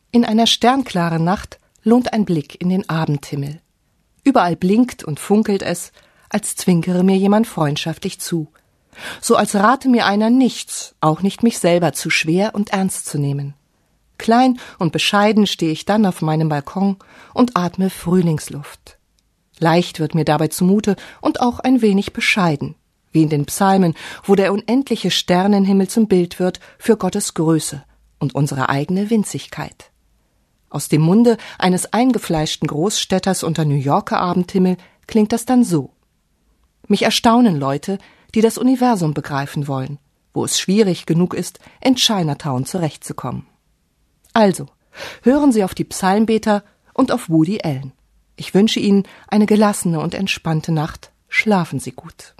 In einer sternklaren Nacht lohnt ein Blick in den Abendhimmel. Überall blinkt und funkelt es, als zwinkere mir jemand freundschaftlich zu. So als rate mir einer nichts, auch nicht mich selber zu schwer und ernst zu nehmen. Klein und bescheiden stehe ich dann auf meinem Balkon und atme Frühlingsluft. Leicht wird mir dabei zumute und auch ein wenig bescheiden, wie in den Psalmen, wo der unendliche Sternenhimmel zum Bild wird für Gottes Größe und unsere eigene Winzigkeit. Aus dem Munde eines eingefleischten Großstädters unter New Yorker Abendhimmel klingt das dann so. Mich erstaunen Leute, die das Universum begreifen wollen, wo es schwierig genug ist, in Chinatown zurechtzukommen. Also, hören Sie auf die Psalmbeter und auf Woody Allen. Ich wünsche Ihnen eine gelassene und entspannte Nacht. Schlafen Sie gut.